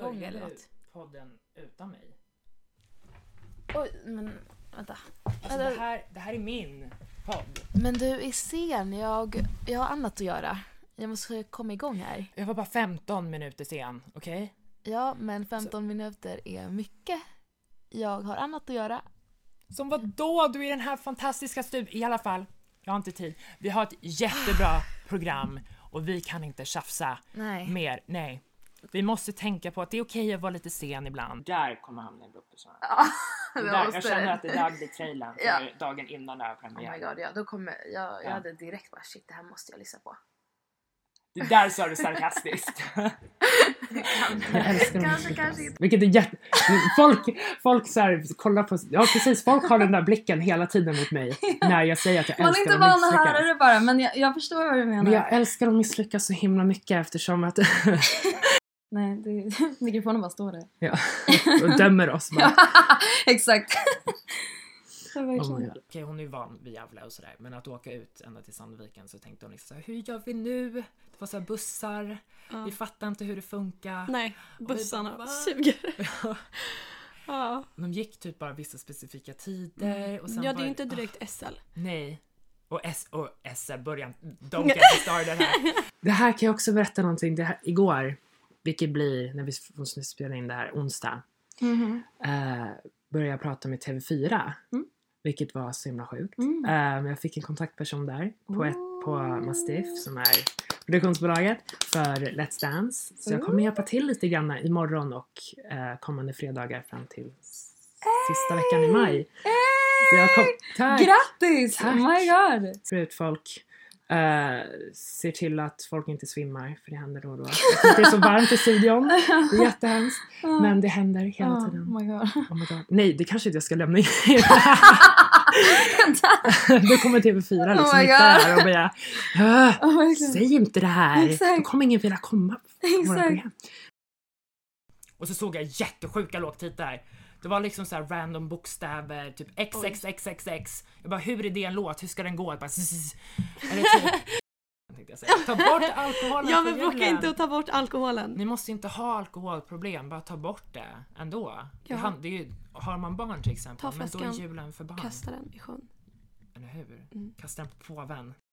igång eller du något. podden utan mig? Oj, men vänta. Alltså, det här är min podd. Men du är sen, jag har annat att göra. Jag måste komma igång här. Jag var bara 15 minuter sen, okej? Ja, men 15 minuter är mycket. Jag har annat att göra. Som vad då? Du är i den här fantastiska studion. I alla fall, jag har inte tid. Vi har ett jättebra program och vi kan inte tjafsa mer. Nej. Vi måste tänka på att det är okej att vara lite sen ibland. Där kommer han med bloppersarna. Jag känner att det där blir trailern för dagen innan det här premiär. Oh my god, ja, då kommer jag hade direkt bara shit, det här måste jag lyssna på. Det där sa du sarkastiskt. Kanske inte. Vilket är folk så här, kollar på. Ja precis, folk har den där blicken hela tiden mot mig när jag säger att jag älskar att misslyckas. Man är inte van att höra det bara, men jag förstår vad du menar. Men jag älskar att misslyckas så himla mycket eftersom att nej, mikrofonen bara står där. ja, och dömer oss bara. Exakt. Okej, hon är ju van vid Gävle och sådär, men att åka ut ända till Sandviken så tänkte hon liksom så här, hur gör vi nu? Det var så här bussar, vi fattar inte hur det funkar. Nej, bussarna suger. Ja. De gick typ bara vissa specifika tider. Och sen ja, det är ju inte direkt SL. Nej. Och SL början, don't get me started här. Det här kan jag också berätta någonting. Det här, igår, vilket blir när vi får spela in det här onsdag. Började jag prata med TV4. Vilket var så himla sjukt. Jag fick en kontaktperson där på Mastiff som är produktionsbolaget för Let's Dance. Så jag kommer hjälpa till lite grann imorgon och kommande fredagar fram till sista veckan i maj. Tack! Grattis! Tack. Oh my god! Förut folk ser till att folk inte svimmar, för det händer då och då. Det är så varmt i studion. Det är jättehemskt. Men det händer hela tiden. Oh my god. Nej, det kanske inte jag ska lämna in. Då kommer TV4 liksom hitta här och bara säg inte det här. Exakt. Då kommer ingen vilja komma på våra Exakt. program. Och så såg jag jättesjuka lågtitlar. Det var liksom så här random bokstäver, typ XXXXX. Jag bara, hur är det en låt? Hur ska den gå? Jag bara, eller typ, tänkte jag säga. Ta bort alkoholen. Ja, men bråka inte att ta bort alkoholen. Ni måste inte ha alkoholproblem, bara ta bort det ändå. Ja. Det är ju, har man barn till exempel, Ta men då är flaskan, julen för barn. kasta den i sjön. Eller hur? Kasta den på påven.